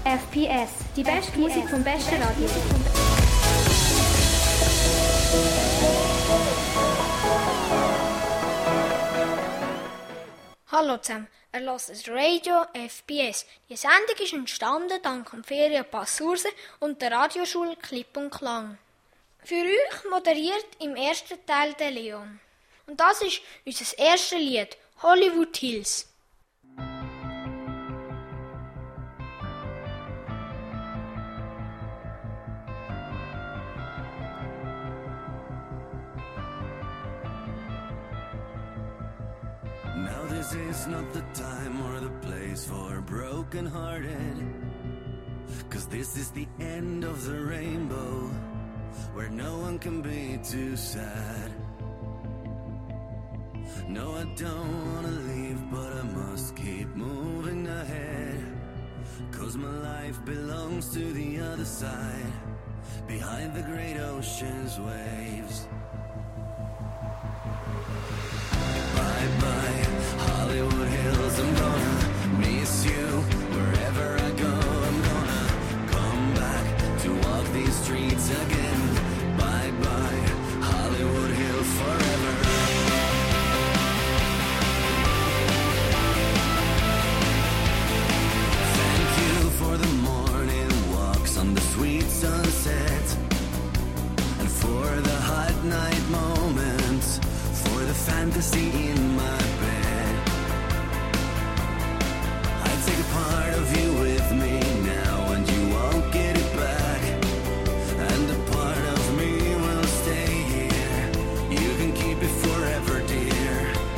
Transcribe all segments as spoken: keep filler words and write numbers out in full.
F P S, die beste Musik vom besten Radio. Hallo zusammen, ihr hört das Radio F P S. Die Sendung ist entstanden dank dem Ferienpass Sursee und der Radioschule Klipp und Klang. Für euch moderiert im ersten Teil der Leon. Und das ist unser erstes Lied, Hollywood Hills. Now this is not the time or the place for broken-hearted, 'cause this is the end of the rainbow, where no one can be too sad. No, I don't wanna leave, but I must keep moving ahead, 'cause my life belongs to the other side, behind the great ocean's waves. Bye-bye, Hollywood Hills, I'm gonna miss you. Wherever I go, I'm gonna come back to walk these streets again. Bye-bye, Hollywood Hills, forever. Thank you for the morning walks on the sweet sunset, and for the hot night moments, for the fantasy in my bed. I take a part of you with me now, and you won't get it back. And a part of me will stay here. You can keep it forever, dear.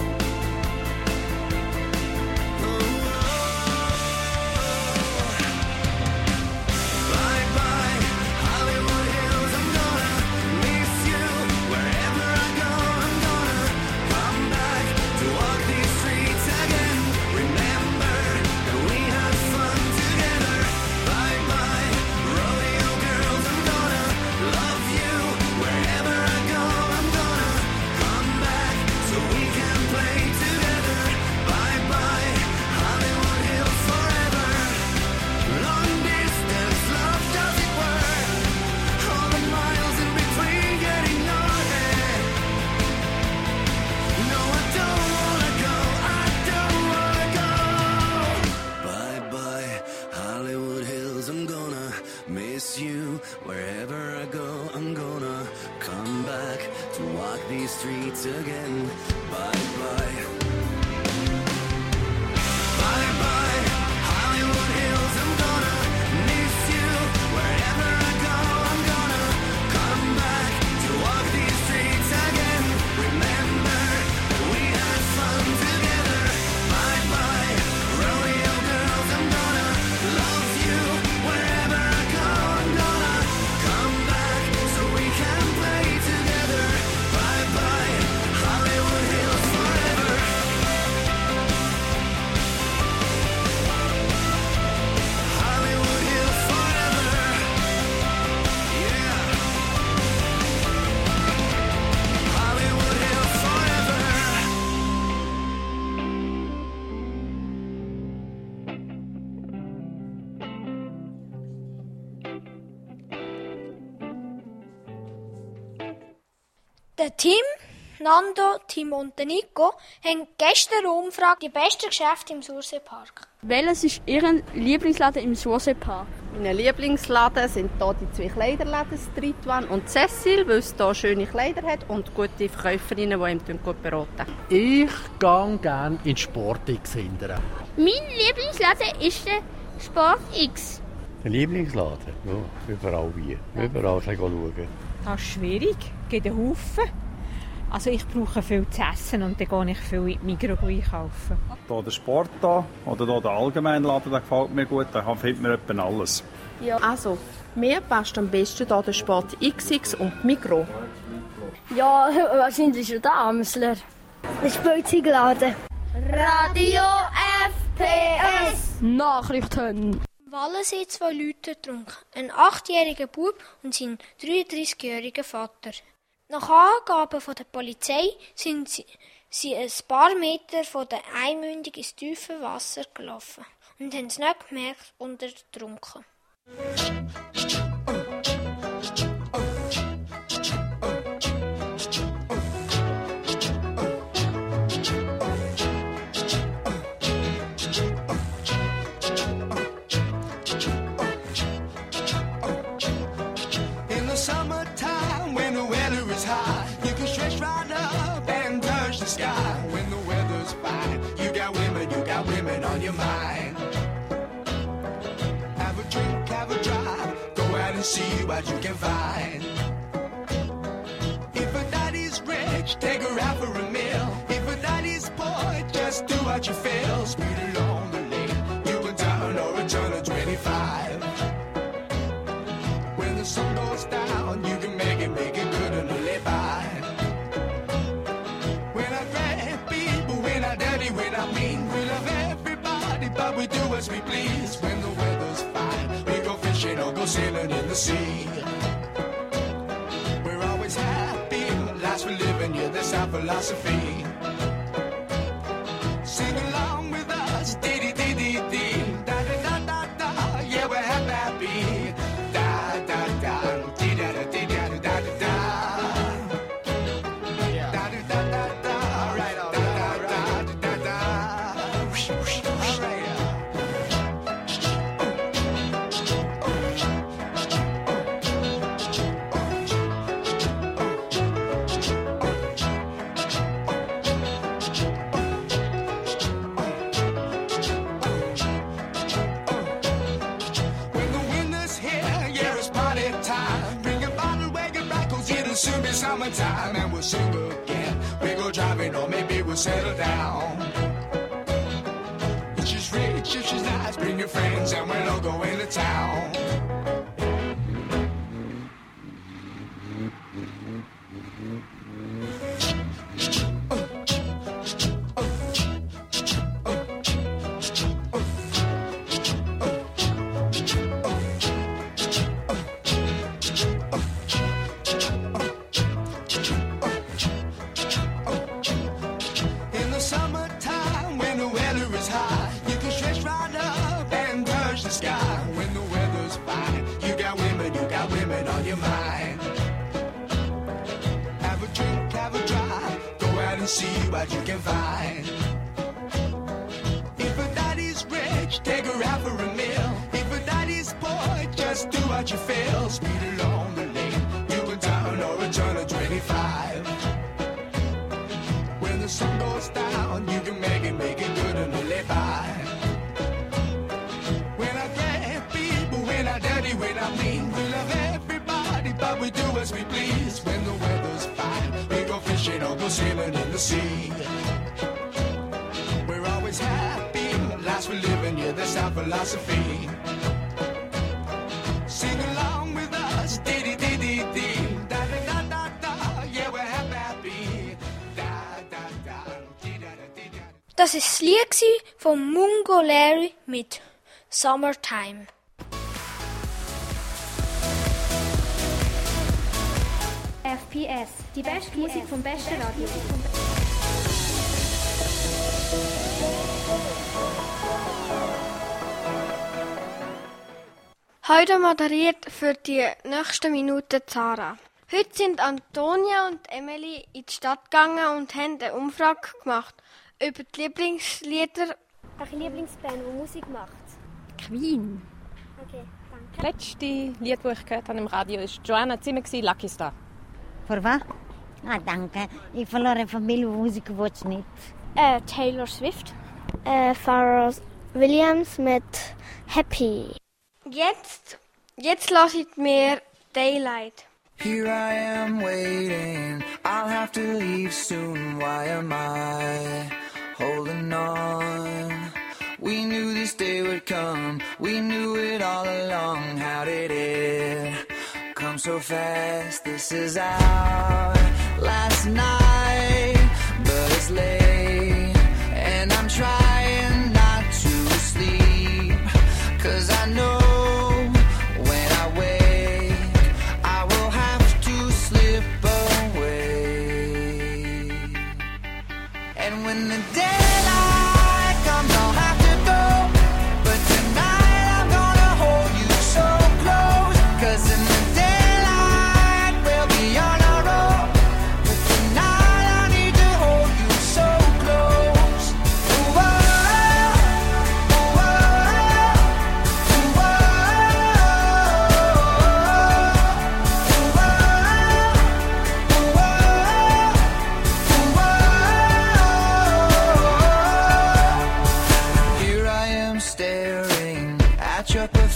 Bye-bye, Hollywood Hills, I'm gonna miss you. Wherever I go, I'm gonna come back to walk these streets again. Remember that we had fun together. Bye-bye, rodeo girls, I'm gonna love you. Wherever I go, I'm gonna come back so we can play together. Bye-bye, Hollywood Hills, forever. Long distance love, does it work? All the miles in between getting your head. No, I don't wanna go, I don't wanna go. Bye-bye, Hollywood Hills, I'm gonna miss you. Wherever I go, I'm gonna come back to walk these streets again. Bye-bye. Bye-bye, Hollywood Hills, I'm gonna miss you. Wherever I go, I'm gonna come back to walk these streets again. Remember that we had fun together. Bye-bye, rodeo girls, I'm gonna love you. Wherever I go, I'm gonna come back so we can play together. Bye-bye, Hollywood Hills, forever. Hollywood Hills, forever. Yeah. Hollywood Hills, forever. Der Tim, Nando, Tim und der Nico haben gestern eine Umfrage die besten Geschäfte im Surseepark. Welches ist Ihr Lieblingsladen im Surseepark? Meine Lieblingsladen sind hier die zwei Kleiderläden, Street One und Cecil, weil es hier schöne Kleider hat und gute Verkäuferinnen, die ihm gut beraten. Ich gehe gerne in Sport X hindern. Mein Lieblingsladen ist der Sport X. Der Lieblingsladen? Ja, überall wie. Überall schauen. Das ist schwierig, es gibt einen Haufen. Also ich brauche viel zu essen und dann gehe ich viel in die Migros einkaufen. Hier der Sport hier, oder hier der Allgemeinladen, der gefällt mir gut, da findet man etwa alles. Ja, also, mir passt am besten hier der Sport X X und die Migros. Ja, wahrscheinlich schon der Amsler. Der Spielzeugladen. Radio F P S. Nachrichten. Wallen sind zwei Leute getrunken, ein achtjähriger Bub und sein dreiunddreißigjähriger Vater. Nach Angaben von der Polizei sind sie, sie ein paar Meter von der Einmündung ins tiefe Wasser gelaufen und haben es nicht gemerkt und ertrunken. In the summertime, when the weather is high, you can stretch right up and touch the sky. When the weather's fine, you got women, you got women on your mind. Have a drink, have a drive, go out and see what you can find. If a daddy's rich, take her out for a meal. If a daddy's poor, just do what you feel. Speed along the lane, you can turn or a turn of twenty-five. When the sun goes down, you can make it, make it good and live by. When I grab people, when I dirty, when I mean, we love everybody, but we do as we please. When the weather's fine, we go fishing or go sailing in the sea. We're always happy, lives we live in, yeah, that's our philosophy. Sing along with us, dee dee dee dee dee, da da da da da, yeah, we're happy. Da da da, dee da da dee da da da da da. Da da da da da, right on, da da da da da da. Whoosh, whoosh, whoosh, right. When the winter's here, yeah, it's party time. Bring a bottle, wake it back, 'cause it'll soon be summertime. And we'll sing again. We go driving, or maybe we'll settle down. It's just rich, it's just nice. Bring your friends, and we'll all go into town. In the summertime, when the weather is high, you can stretch right up and touch the sky. When the weather's fine, you got women, you got women on your mind. Have a drink, have a drive, go out and see what you can find. If a daddy's rich, take her out for a meal. If a daddy's poor, just do what you feel. Speed along the lane, you can turn or a turn of twenty-five. When the sun goes down, you can make it, make it good and live by. When I grab people, when I dirty, when I mean, we love everybody, but we do as we please. When the weather's fine, we go fishing or go sailing in the sea. We're always happy, lives we live in, yeah, that's our philosophy. Sing along with us, dee dee dee dee dee, da da da da da, yeah, we're happy. Das war das Lied von Mungo Larry mit Summertime. F P S, die beste Musik vom besten Radio. Heute moderiert für die nächsten Minuten Zara. Heute sind Antonia und Emily in die Stadt gegangen und haben eine Umfrage gemacht über die Lieblingslieder. Welche Lieblingsband, die Musik macht? Queen. Okay, danke. Das letzte Lied, das ich gehört habe im Radio, war Joanna Zimmer, Lucky Star. Für was? Ah, danke. Ich verlore Familie, Musik wollte nicht. Äh, Taylor Swift. Äh, Pharrell Williams mit Happy. Jetzt, jetzt lasse ich mir Daylight. Here I am waiting, I'll have to leave soon, why am I holding on? We knew this day would come, we knew it all along, how did it come so fast? This is our last night, but it's late, and I'm trying not to sleep, 'cause I know when the daylight comes, I'll have to go. But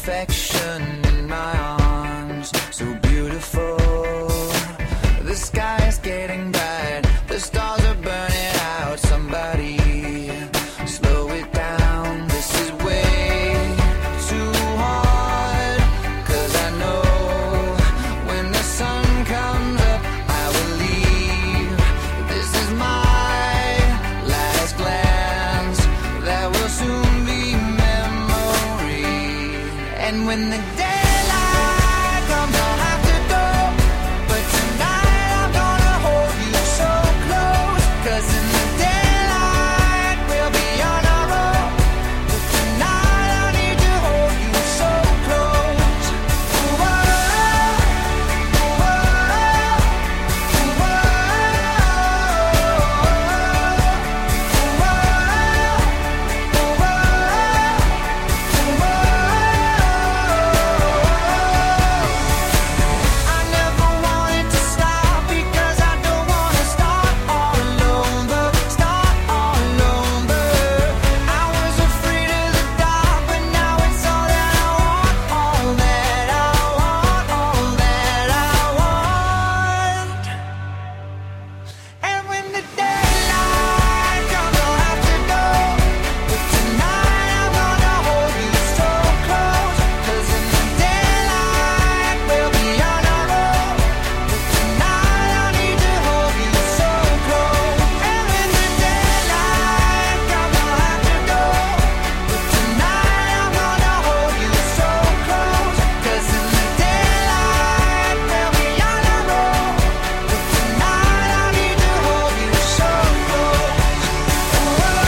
perfection in my arms, so beautiful. The sky is getting bright, the stars are burning out. Somebody slow it down, this is way too hard. Cause I know when the sun comes up, I will leave. This is my last glance, that will soon be memory. And when the daylight comes, I'll have to go. But tonight I'm gonna hold you so close. Cause in the daylight we'll be on our own. But tonight I need to hold you so close. Ooh, oh, ooh, oh, ooh, oh, I never wanted to stop because I don't wanna start all over, start all over. I was afraid of the dark, but now it's all that I want, all that I want, all that I want. And when the daylight comes, I'll have to go. But tonight I'm gonna hold you so close. Cause in the daylight we'll be on our own. But tonight I need to hold you so close. And when the daylight comes, I'll have to go. But tonight I'm gonna hold you so close. Cause in the daylight we'll be on our own. But tonight I need to hold you so close. Ooh, oh,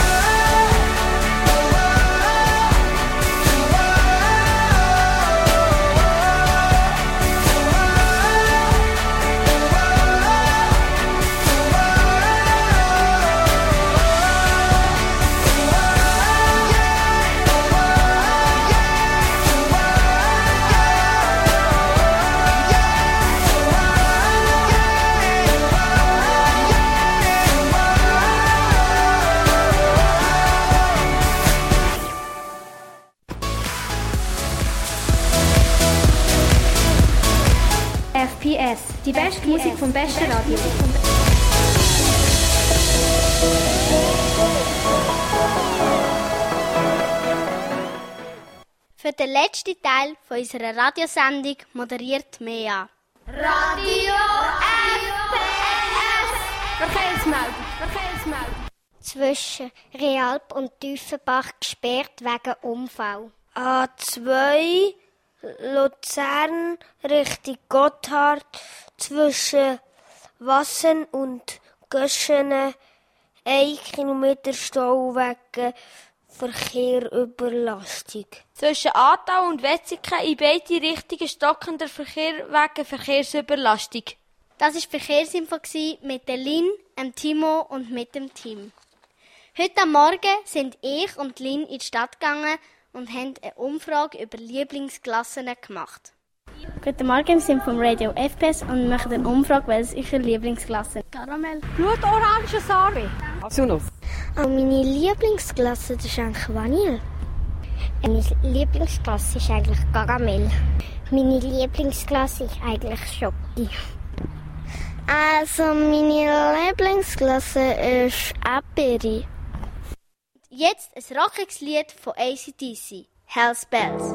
F P S, die beste Musik vom besten Radio. Für den letzten Teil von unserer Radiosendung moderiert Mea. Radio F P S. Verkehrsmeldung, Verkehrsmeldung. Zwischen Realp und Tiefenbach gesperrt wegen Unfall. A zwei Luzern Richtung Gotthard zwischen Wassen und Göschene ein Kilometer Stau wegen Verkehrüberlastung. Zwischen Aarau und Wetzikon in beide Richtungen stockender Verkehr wegen Verkehrsüberlastung. Das war die Verkehrsinfo mit der Lin, dem Timo und mit dem Team. Heute am Morgen sind ich und Lin in die Stadt gegangen und haben eine Umfrage über Lieblingsklassen gemacht. Guten Morgen, wir sind vom Radio F P S und machen eine Umfrage, welches ist Ihre Lieblingsklasse? Karamell. Blut, Orange, Sarbe. Asunos. Oh, meine Lieblingsklasse das ist eigentlich Vanille. Meine Lieblingsklasse ist eigentlich Karamell. Meine Lieblingsklasse ist eigentlich Schoki. Also meine Lieblingsklasse ist Aperi. Jetzt ein rockiges Lied von A C D C, Hell's Bells.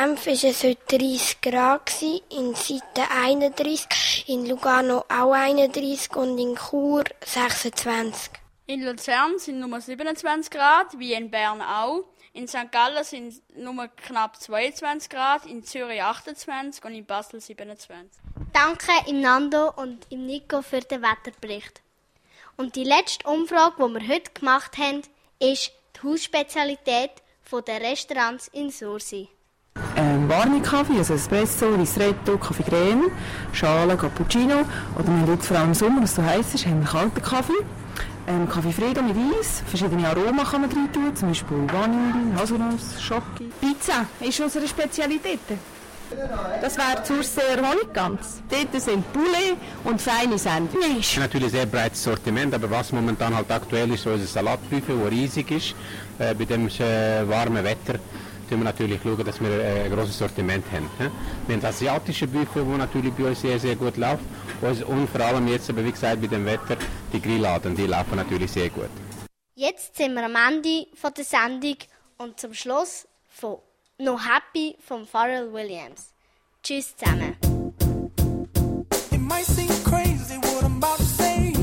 Genf war es heute dreißig Grad, in Sitten einunddreißig, in Lugano auch einunddreißig und in Chur sechsundzwanzig. In Luzern sind nur siebenundzwanzig Grad, wie in Bern auch. In Sankt Gallen sind nur knapp zweiundzwanzig Grad, in Zürich achtundzwanzig und in Basel siebenundzwanzig. Danke im Nando und im Nico für den Wetterbericht. Und die letzte Umfrage, die wir heute gemacht haben, ist die Hausspezialität der Restaurants in Sursi. Ähm, warme Kaffee, also Espresso, Ristretto, Kaffee Creme, Schale, Cappuccino. Oder wir haben jetzt vor allem im Sommer, was so heiß ist, haben wir kalten Kaffee. Ähm, Kaffee Fredo mit Eis, verschiedene Aromen kann man rein tun, zum Beispiel Vanille, Haselnuss, Schoki. Pizza ist unsere Spezialität. Das wäre Surser Honiggans. Dort sind Poulet und feine Sandwich. Natürlich ein sehr breites Sortiment, aber was momentan halt aktuell ist, so unser Salatbuffet, das riesig ist. Äh, bei dem äh, warmen Wetter schauen wir natürlich schauen, dass wir äh, ein grosses Sortiment haben. He? Wir haben das asiatische Buffet, das natürlich bei uns sehr, sehr gut läuft. Und vor allem jetzt, aber wie gesagt, bei dem Wetter, die Grilladen, die laufen natürlich sehr gut. Jetzt sind wir am Ende von der Sendung und zum Schluss von «No Happy» von Pharrell Williams. Tschüss zusammen. It might seem crazy what I'm about to say.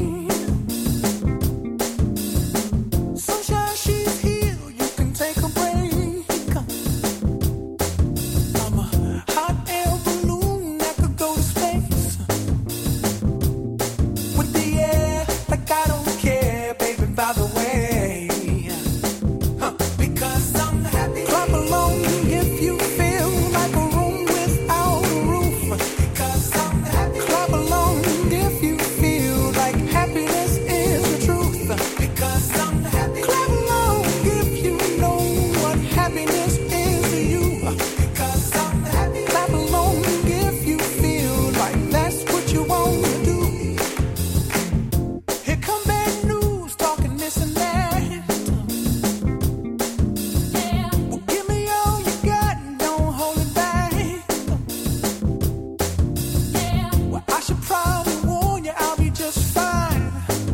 Sunshine, she's here, you can take a break. I'm a hot air balloon that could go to space. With the air, like I don't care, baby, by the way. Huh. Because I'm happy. Clap along if you feel like a room without a roof. Because I'm happy. Clap along if you feel like happiness is the truth. Because I'm happy. Clap along if you know what happiness is to you. Because I'm happy. Clap along if you feel like that's what you want to do. Here come bad news, talking this and that. Well, give me all you got and don't hold it back. Well, I should probably warn you, I'll be just fine.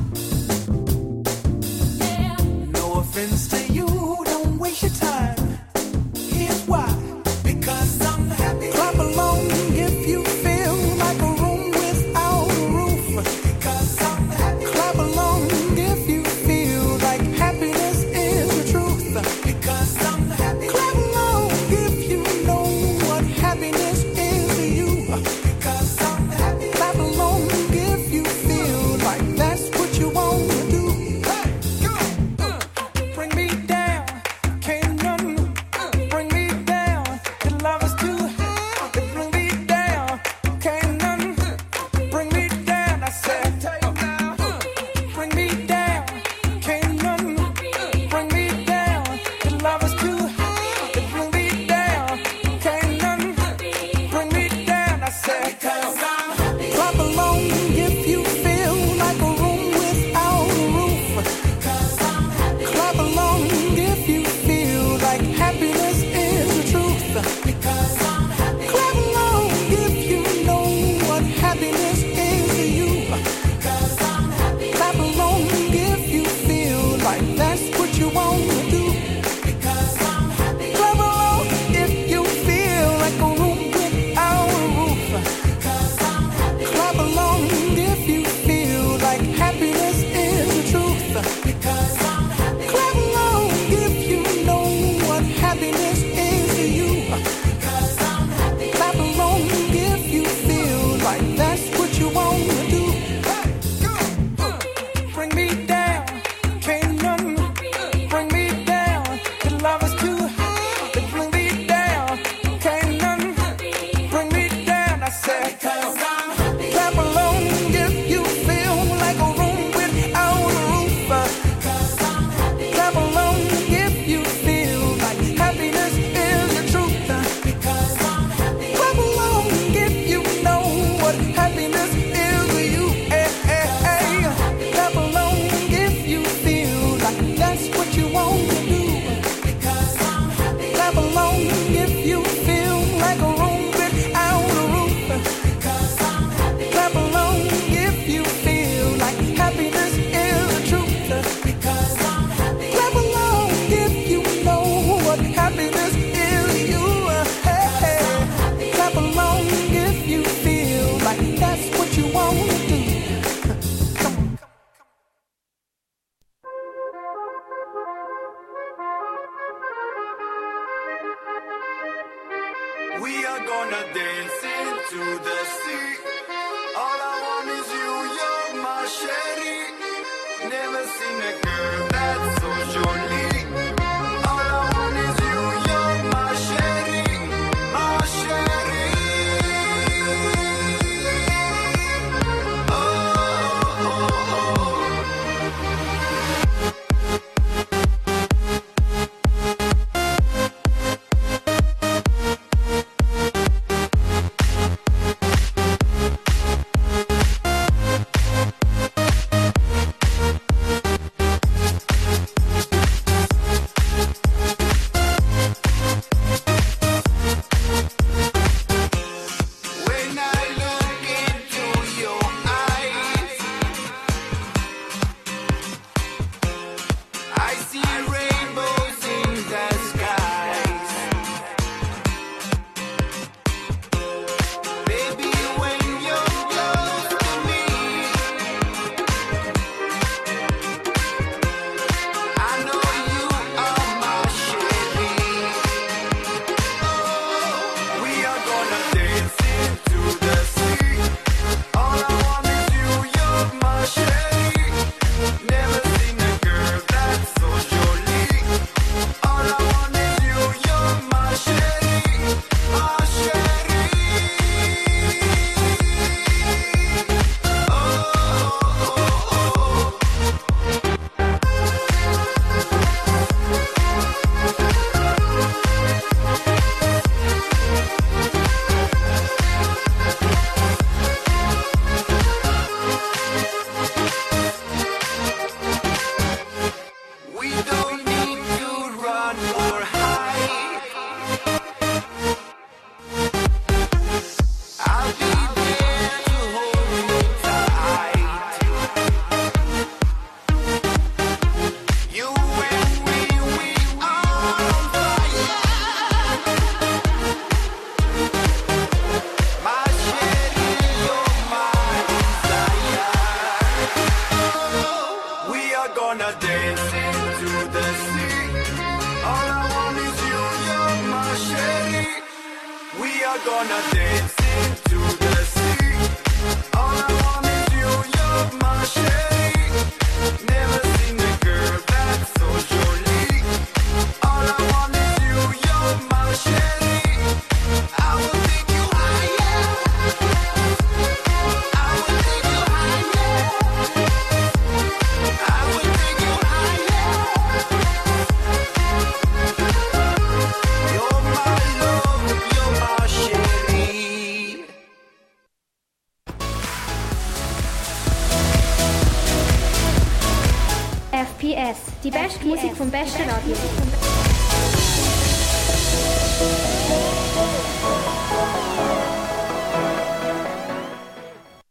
No offense to you, don't waste your time. Here's why. Because I'm happy. Clap along if you feel like a room without a roof. Because I'm happy. Clap along if you feel like happiness is the truth. Because I'm happy. Clap along if you know what happiness is to you. Because I'm happy. Clap along if you feel like that's what you want to do. Hey, go, uh, bring me We are gonna dance into the sea. All I want is you, you're my sherry. Never seen a girl that's so jolie. All I want is you, you're my sherry, my sherry. Oh, oh, oh, oh. When I look into your eyes, I see rainbows in the skies. Baby, when you're close to me, I know you are my sherry. Oh, we are gonna dance into the sea. All I want is you, you're my sherry. Never seen a girl that's so jolie. All I want is you, you're my sherry, my sherry. Oh, oh, oh, oh. We don't need to run or hide. I'll be there to hold you tight. You and me, we are on fire. My sherry, you're my desire. We are gonna dance into the sea. All I want is you, you're my sherry. We are gonna dance into the sea. All I want is you, you're my sherry. Never seen a girl that's so jolie. All I want is you, you're my sherry. I will take you higher. I will take you higher. I will take you higher. You're my love, you're my sherry. F P S, die beste Musik vom besten Radio.